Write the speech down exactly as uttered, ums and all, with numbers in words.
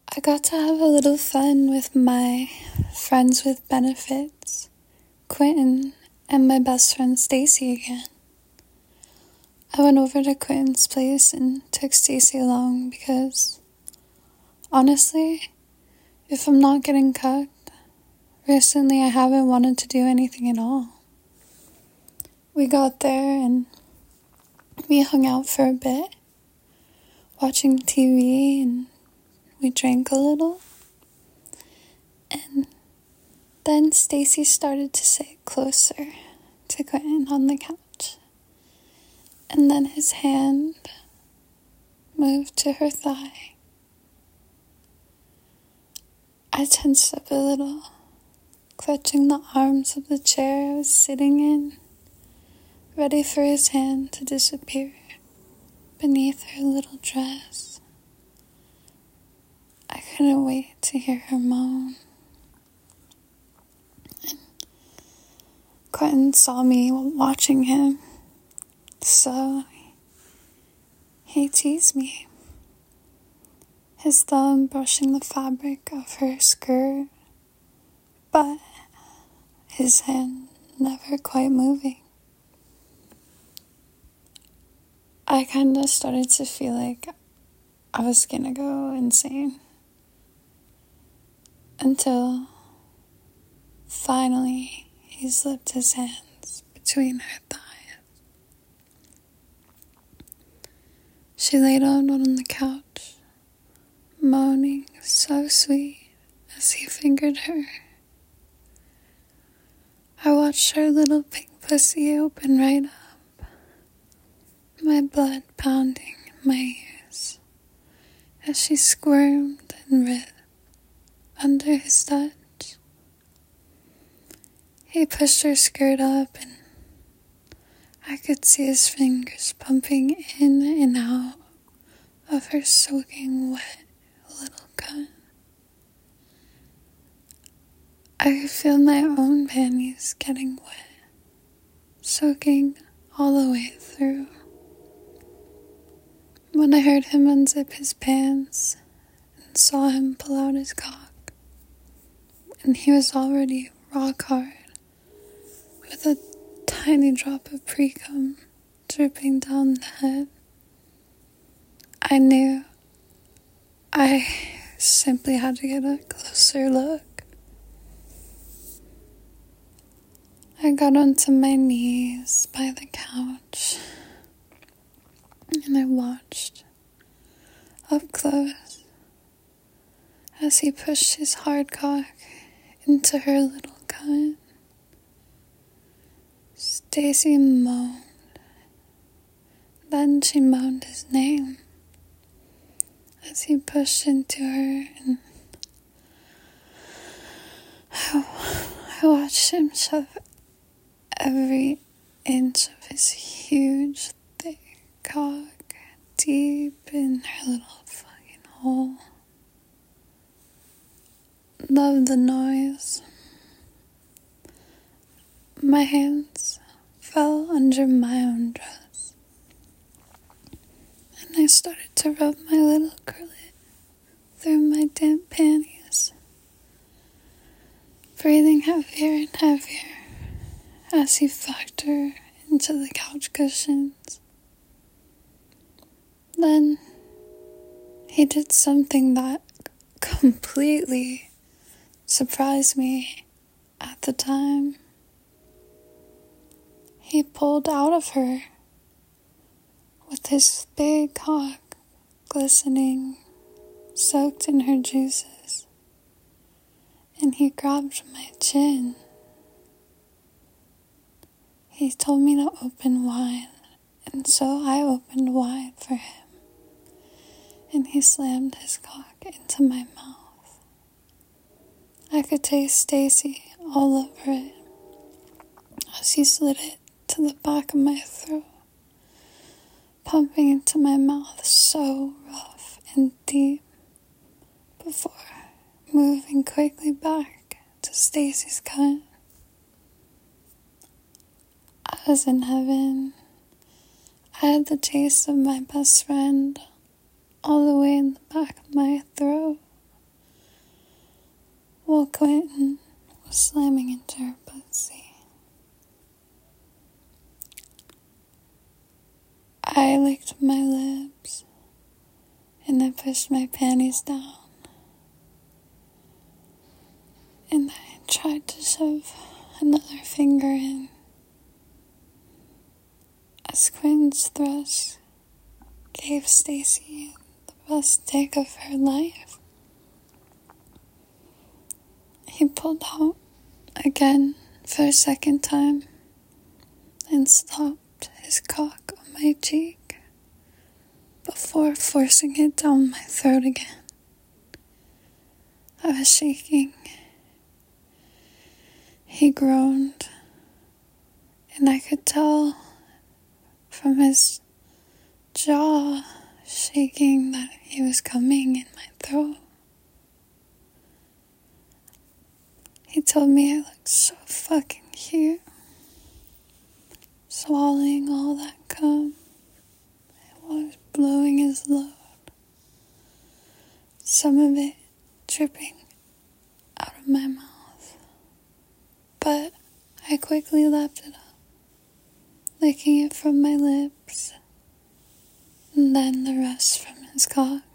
I got to have a little fun with my friends with benefits, Quentin, and my best friend Stacy again. I went over to Quentin's place and took Stacy along because, honestly, if I'm not getting cooked, recently I haven't wanted to do anything at all. We got there and we hung out for a bit, watching T V, and we drank a little. And then Stacy started to sit closer to Quentin on the couch. And then his hand moved to her thigh. I tensed up a little, clutching the arms of the chair I was sitting in, ready for his hand to disappear beneath her little dress. I couldn't wait to hear her moan. And Quentin saw me watching him, so he teased me, his thumb brushing the fabric of her skirt, but his hand never quite moving. I kinda started to feel like I was gonna go insane. Until finally he slipped his hands between her thighs. She laid down on the couch, moaning so sweet as he fingered her. I watched her little pink pussy open right up, my blood pounding in my ears as she squirmed and writhed under his touch. He pushed her skirt up and I could see his fingers pumping in and out of her soaking wet little cunt. I could feel my own panties getting wet, soaking all the way through. When I heard him unzip his pants and saw him pull out his cock, and he was already rock hard, with a tiny drop of pre-cum dripping down the head, I knew I simply had to get a closer look. I got onto my knees by the couch and I watched up close as he pushed his hard cock into her little cunt. Stacy moaned. Then she moaned his name as he pushed into her, and I, I watched him shove every inch of his huge, thick cock deep in her little fucking hole. Loved the noise. My hands fell under my own dress, and I started to rub my little clit through my damp panties, breathing heavier and heavier as he fucked her into the couch cushions. Then he did something that completely surprised me at the time. He pulled out of her with his big cock glistening, soaked in her juices, and he grabbed my chin. He told me to open wide, and so I opened wide for him, and he slammed his cock into my mouth. I could taste Stacy all over it as he slid it to the back of my throat, pumping into my mouth so rough and deep before moving quickly back to Stacy's cunt. I was in heaven. I had the taste of my best friend all the way in the back of my throat. while Quentin was slamming into her pussy. I licked my lips and I pushed my panties down. And I tried to shove another finger in as Quentin's thrust gave Stacy the best dick of her life. He pulled out again for a second time and stopped his cock on my cheek before forcing it down my throat again. I was shaking. He groaned, and I could tell from his jaw shaking that he was coming in my throat. He told me I looked so fucking cute, swallowing all that cum while I was blowing his load, some of it dripping out of my mouth. But I quickly lapped it up, licking it from my lips, and then the rest from his cock.